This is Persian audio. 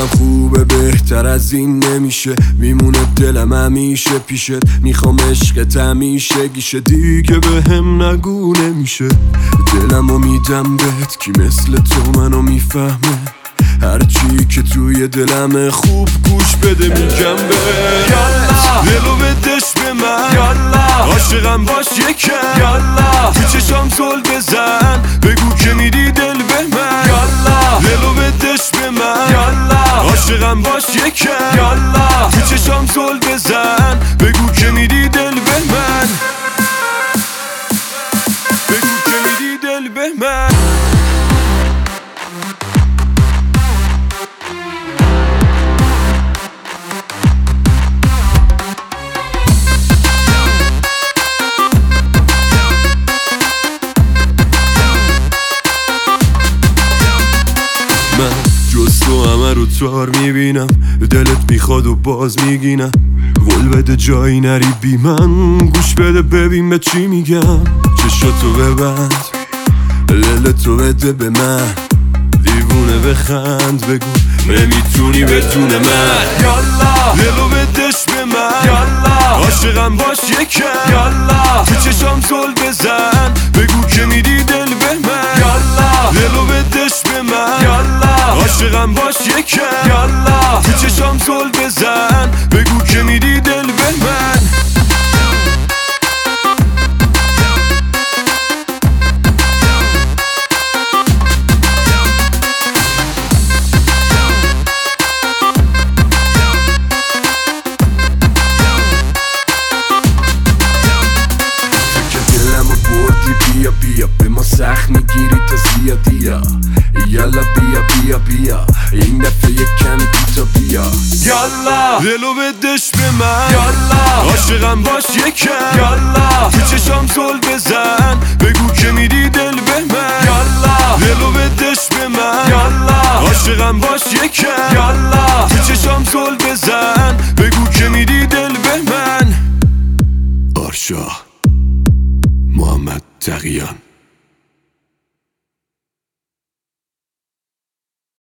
حالم خوبه بهتر از این نمیشه، میمونه دلم همیشه پیشت، میخوام عشقت همیشه گیشه، دیگه به هم نگو نمیشه. دلمو میدم بهت کی مثل تو منو میفهمه، هرچی که توی دلمه خوب گوش بده میگم بهت. یالا دلو بدش به من، یالا عاشقم باش یکم، یالا تو چشام زل بزن بگو که میدی دل به من. یالا دلو بدش به من، یالا عاشقم باش یکم، یالا تو چشام زل بزن بگو که میدی دل به من، بگو که میدی دل به من. من جز تو همه رو تار میبینم، دلت میخواد و باز میگینم، قول بده جایی نری بی من، گوش بده ببین به چی میگم. چشاتو ببند دلتو بده به من، دیوونه بخند بگو نمیتونی بدون من. یالا دلو بدش به من، یالا عاشقم باش یکم، یالا تو چشام زل بزن بگو که میدی دل به من. یالا دلو بدش به من، یالا عاشقم باش یکم، یالا تو چشام زل بزن بگو که میدی دل به من. بیا بیا به ما سخت میگیری تا زیادیا، یالا بیا بیا بیا این دفعه یک کمی بیتا بیا. یالا دلو بدش به من، یالا عاشقم باش یکم، یالا تو چشام زل بزن بگو که میدی دل به من. یالا دلو بدش به من، یالا عاشقم باش یکم، یالا تو چشام زل بزن بگو که میدی دل